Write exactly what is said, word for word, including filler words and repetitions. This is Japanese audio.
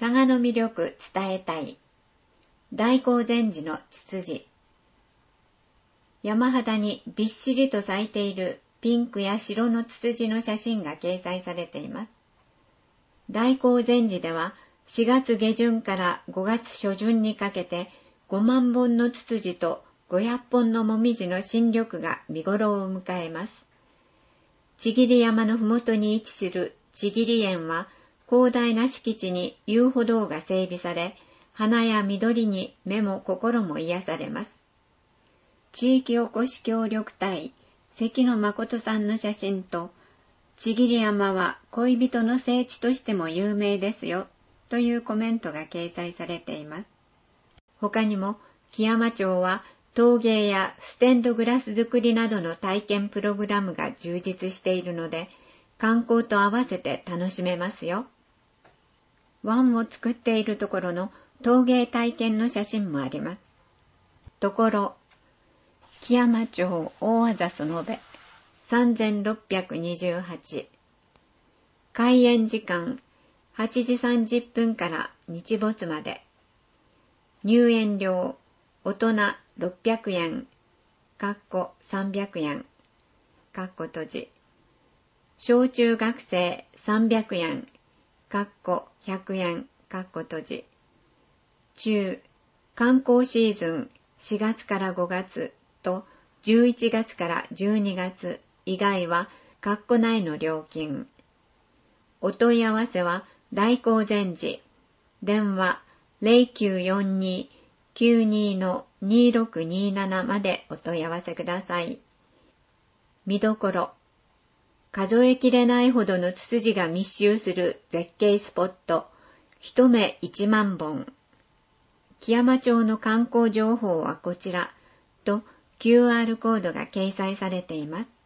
佐賀の魅力伝えたい。大興禅寺のツツジ。山肌にびっしりと咲いているピンクや白のツツジの写真が掲載されています。大興禅寺ではしがつげじゅんからごがつしょじゅんにかけてごまんぼんのツツジとごひゃっぽんのもみじの新緑が見頃を迎えます。千切山のふもとに位置する千切園は広大な敷地に遊歩道が整備され、花や緑に目も心も癒されます。地域おこし協力隊関野誠さんの写真と、千切山は恋人の聖地としても有名ですよというコメントが掲載されています。他にも木山町は陶芸やステンドグラス作りなどの体験プログラムが充実しているので、観光と合わせて楽しめますよ。碗を作っているところの陶芸体験の写真もあります。ところ、木山町大あざそのべさんぜんろっぴゃくにじゅうはち。開園時間はちじさんじゅっぷんから日没まで。入園料大人ろっぴゃくえん、かっこさんびゃくえん、かっこ閉じ。小中学生さんびゃくえん、かっこひゃくえん、かっこ閉じ。中、観光シーズンしがつからごがつとじゅういちがつからじゅうにがつ以外はかっこ内の料金。お問い合わせは大興禅寺、電話 ゼロきゅうよんに きゅうに にろくになな までお問い合わせください。見どころ。数えきれないほどのツツジが密集する絶景スポット、一目一万本。木山町の観光情報はこちらと キューアール コードが掲載されています。